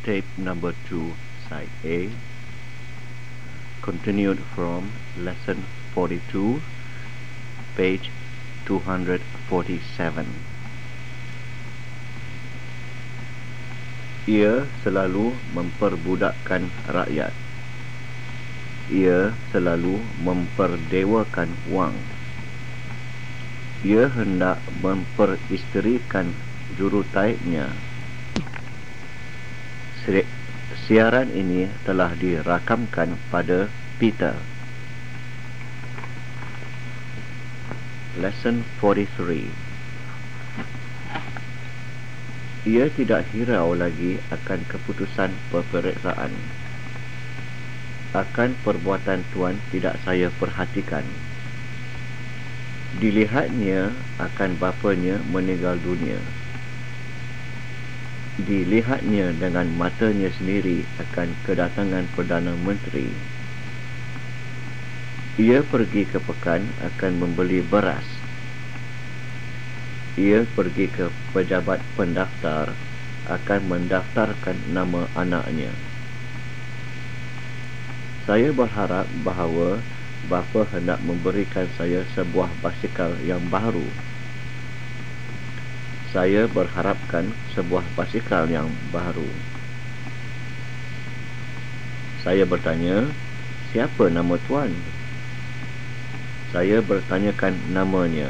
tape number 2, side A, continued from lesson 42, page 247. Ia selalu memperbudakkan rakyat. Ia selalu memperdewakan wang. Ia hendak memperisterikan jurutaibnya. Siaran ini telah dirakamkan pada Peter. Lesson 43. Ia tidak hirau lagi akan keputusan peperiksaan. Akan perbuatan tuan tidak saya perhatikan. Dilihatnya akan bapanya meninggal dunia. Dilihatnya dengan matanya sendiri akan kedatangan Perdana Menteri. Ia pergi ke Pekan akan membeli beras. Ia pergi ke pejabat pendaftar akan mendaftarkan nama anaknya. Saya berharap bahawa bapa hendak memberikan saya sebuah basikal yang baru. Saya berharapkan sebuah basikal yang baru. Saya bertanya, siapa nama tuan? Saya bertanyakan namanya.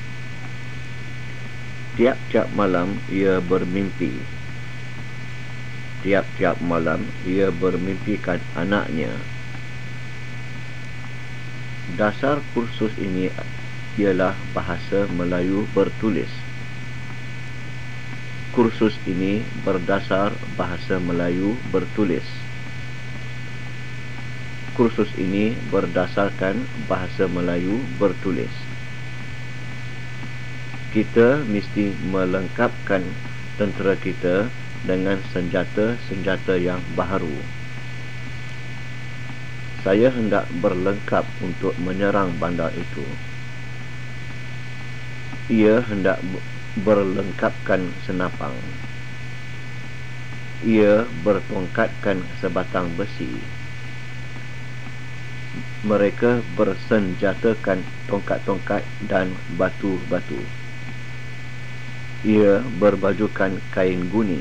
Tiap-tiap malam ia bermimpi. Tiap-tiap malam ia bermimpikan anaknya. Dasar kursus ini ialah bahasa Melayu bertulis. Kursus ini berdasar bahasa Melayu bertulis. Kursus ini berdasarkan bahasa Melayu bertulis. Kita mesti melengkapkan tentera kita dengan senjata-senjata yang baru. Saya hendak berlengkap untuk menyerang bandar itu. Ia hendak berlengkapkan senapang. Ia bertongkatkan sebatang besi. Mereka bersenjatakan tongkat-tongkat dan batu-batu. Ia berbajukan kain guni.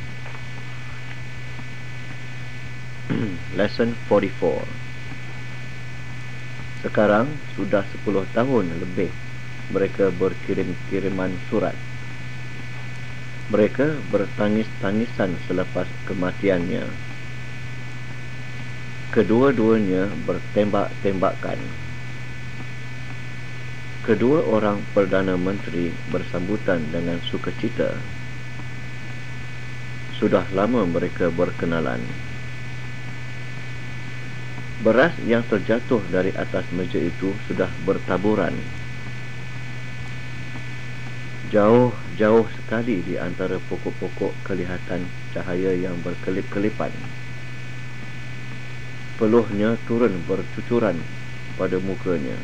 Lesson 44. Sekarang sudah 10 tahun lebih mereka berkirim-kiriman surat. Mereka bertangis-tangisan selepas kematiannya. Kedua-duanya bertembak-tembakan. Kedua orang Perdana Menteri bersambutan dengan sukacita. Sudah lama mereka berkenalan. Beras yang terjatuh dari atas meja itu sudah bertaburan. Jauh-jauh sekali di antara pokok-pokok kelihatan cahaya yang berkelip-kelipan. Peluhnya turun bercucuran pada mukanya.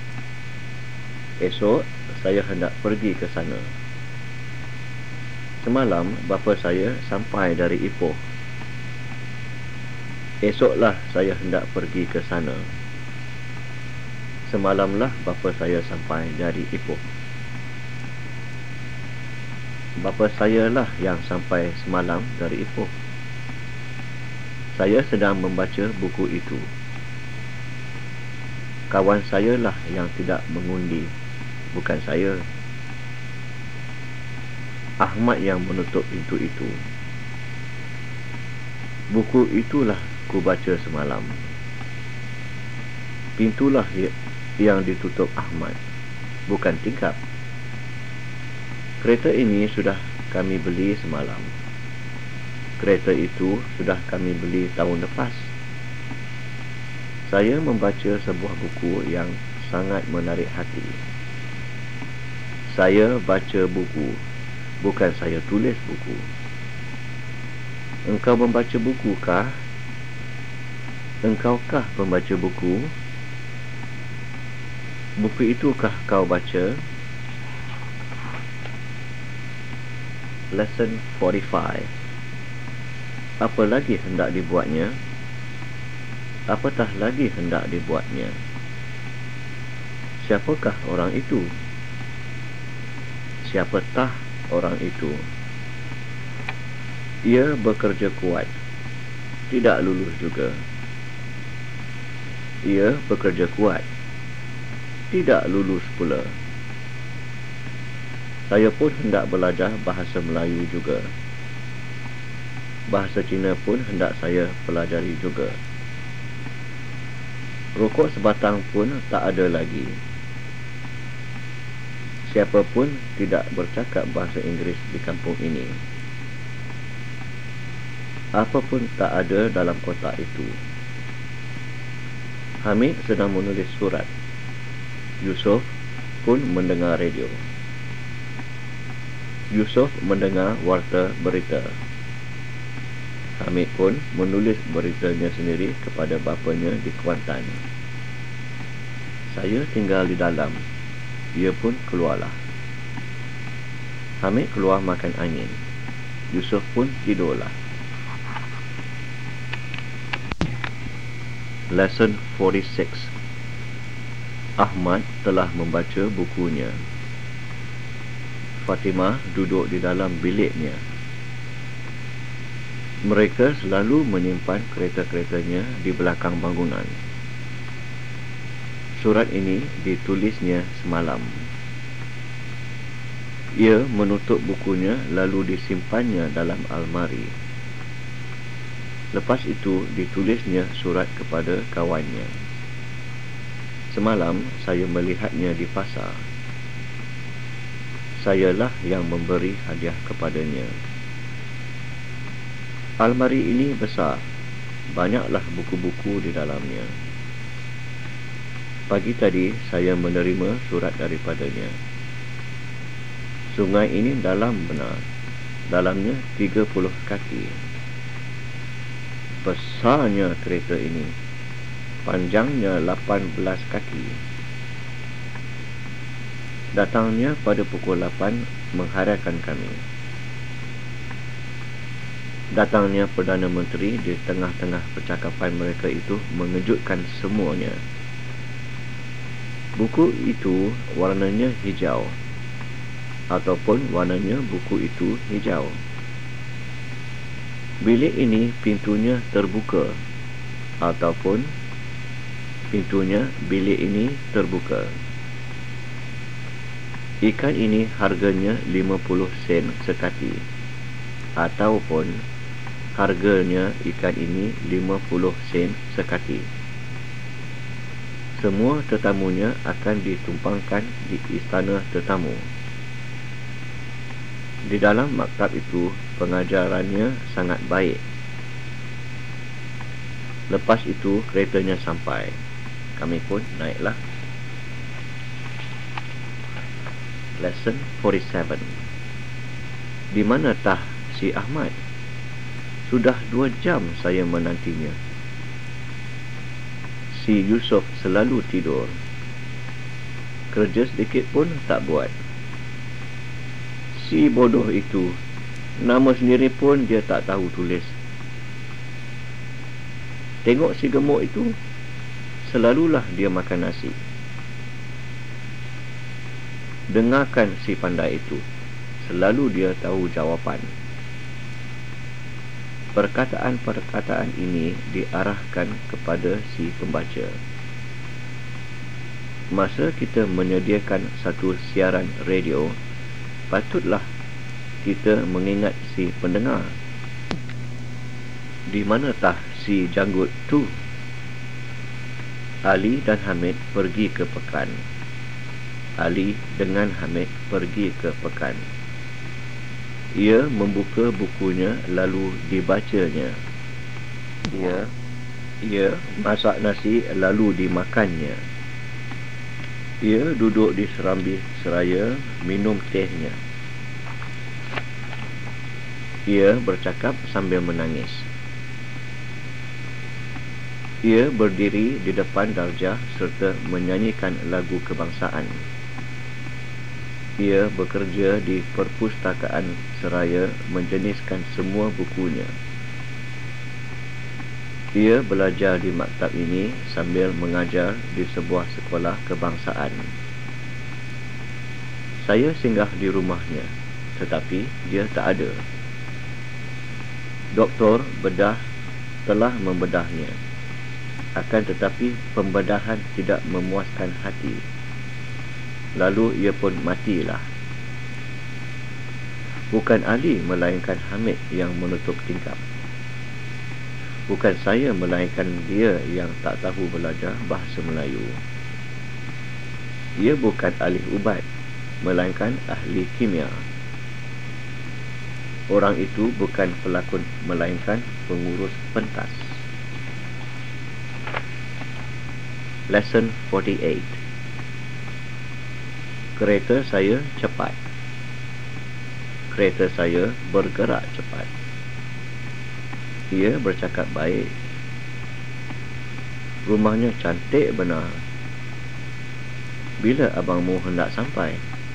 Esok saya hendak pergi ke sana. Semalam bapa saya sampai dari Ipoh. Esoklah saya hendak pergi ke sana. Semalamlah bapa saya sampai dari Ipoh. Bapa saya lah yang sampai semalam dari Ipoh. Saya sedang membaca buku itu. Kawan saya lah yang tidak mengundi, bukan saya. Ahmad yang menutup pintu itu. Buku itulah ku baca semalam. Pintulah yang ditutup Ahmad, bukan tingkap. Kereta ini sudah kami beli semalam. Kereta itu sudah kami beli tahun lepas. Saya membaca sebuah buku yang sangat menarik hati. Saya baca buku, bukan saya tulis buku. Engkau membaca buku kah? Engkaukah pembaca buku? Buku itukah kau baca? Lesson 45. Apa lagi hendak dibuatnya? Apatah lagi hendak dibuatnya? Siapakah orang itu? Siapatah orang itu? Ia bekerja kuat, tidak lulus juga. Ia bekerja kuat, tidak lulus pula. Saya pun hendak belajar bahasa Melayu juga. Bahasa Cina pun hendak saya pelajari juga. Rokok sebatang pun tak ada lagi. Siapa pun tidak bercakap bahasa Inggeris di kampung ini. Apa pun tak ada dalam kotak itu. Hamid sedang menulis surat. Yusuf pun mendengar radio. Yusuf mendengar warta berita. Hamid pun menulis beritanya sendiri kepada bapanya di Kuantan. Saya tinggal di dalam. Ia pun keluarlah. Hamid keluar makan angin. Yusuf pun tidurlah. Lesson 46. Ahmad telah membaca bukunya. Fatimah duduk di dalam biliknya. Mereka selalu menyimpan kereta-keretanya di belakang bangunan. Surat ini ditulisnya semalam. Ia menutup bukunya lalu disimpannya dalam almari. Lepas itu ditulisnya surat kepada kawannya. Semalam saya melihatnya di pasar. Sayalah yang memberi hadiah kepadanya. Almari ini besar. Banyaklah buku-buku di dalamnya. Pagi tadi saya menerima surat daripadanya. Sungai ini dalam benar. Dalamnya 30 kaki. Besarnya kereta ini. Panjangnya 18 kaki. Datangnya pada pukul 8 mengharakan kami. Datangnya Perdana Menteri di tengah-tengah percakapan mereka itu mengejutkan semuanya. Buku itu warnanya hijau. Ataupun warnanya buku itu hijau. Bilik ini pintunya terbuka. Ataupun pintunya bilik ini terbuka. Ikan ini harganya 50 sen sekati. Ataupun harganya ikan ini 50 sen sekati. Semua tetamunya akan ditumpangkan di istana tetamu. Di dalam maktab itu pengajarannya sangat baik. Lepas itu keretanya sampai. Kami pun naiklah. Lesson 47. Di manatah si Ahmad? Sudah 2 jam saya menantinya. Si Yusuf selalu tidur. Kerja sedikit pun tak buat. Si bodoh itu, nama sendiri pun dia tak tahu tulis. Tengok si gemuk itu, selalulah dia makan nasi. Dengarkan si pandai itu, selalu dia tahu jawapan. Perkataan-perkataan ini diarahkan kepada si pembaca. Masa kita menyediakan satu siaran radio, patutlah kita mengingat si pendengar. Di manatah si janggut tu? Ali dan Hamid pergi ke pekan. Ali dengan Hamid pergi ke pekan. Ia membuka bukunya lalu dibacanya. Ia masak nasi lalu dimakannya. Ia duduk di serambi seraya minum tehnya. Ia bercakap sambil menangis. Ia berdiri di depan darjah serta menyanyikan lagu kebangsaan. Ia bekerja di perpustakaan seraya menjeniskan semua bukunya. Ia belajar di maktab ini sambil mengajar di sebuah sekolah kebangsaan. Saya singgah di rumahnya, tetapi dia tak ada. Doktor bedah telah membedahnya. Akan tetapi pembedahan tidak memuaskan hati. Lalu ia pun matilah. Bukan Ali melainkan Hamid yang menutup tingkap. Bukan saya melainkan dia yang tak tahu belajar bahasa Melayu. Ia bukan ahli ubat, melainkan ahli kimia. Orang itu bukan pelakon, melainkan pengurus pentas. Lesson 48. Kereta saya cepat. Kereta saya bergerak cepat. Ia bercakap baik. Rumahnya cantik benar. Bila abangmu hendak sampai?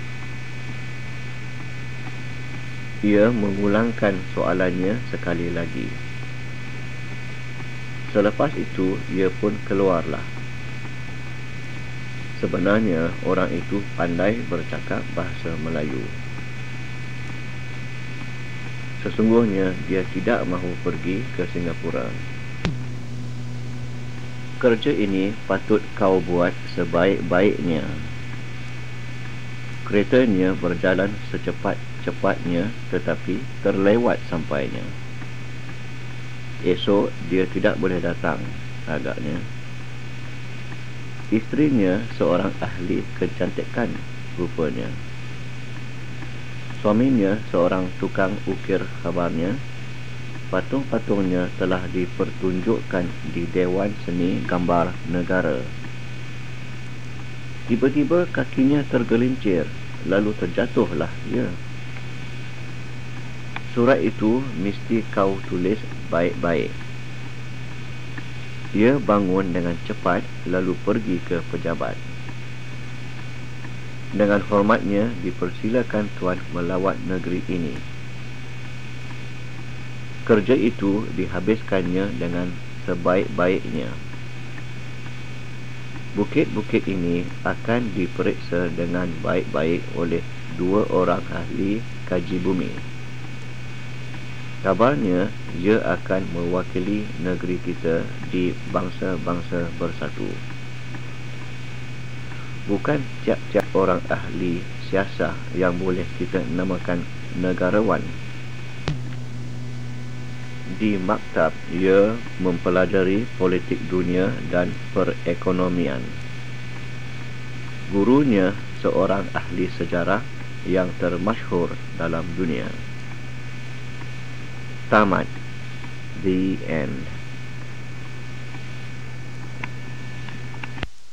Ia mengulangkan soalannya sekali lagi. Selepas itu, ia pun keluarlah. Sebenarnya, orang itu pandai bercakap bahasa Melayu. Sesungguhnya dia tidak mahu pergi ke Singapura. Kerja ini patut kau buat sebaik-baiknya. Keretanya berjalan secepat-cepatnya, tetapi terlewat sampainya. Esok dia tidak boleh datang, agaknya. Isterinya seorang ahli kecantikan, rupanya. Suaminya seorang tukang ukir kabarnya. Patung-patungnya telah dipertunjukkan di Dewan Seni Gambar Negara. Tiba-tiba kakinya tergelincir, lalu terjatuhlah ia. Surat itu mesti kau tulis baik-baik. Ia bangun dengan cepat, lalu pergi ke pejabat. Dengan hormatnya, dipersilakan tuan melawat negeri ini. Kerja itu dihabiskannya dengan sebaik-baiknya. Bukit-bukit ini akan diperiksa dengan baik-baik oleh 2 orang ahli kaji bumi. Kabarnya, ia akan mewakili negeri kita di bangsa-bangsa bersatu. Bukan tiap-tiap orang ahli siasat yang boleh kita namakan negarawan. Di maktab, ia mempelajari politik dunia dan perekonomian. Gurunya seorang ahli sejarah yang termasyhur dalam dunia. Tamat. The end.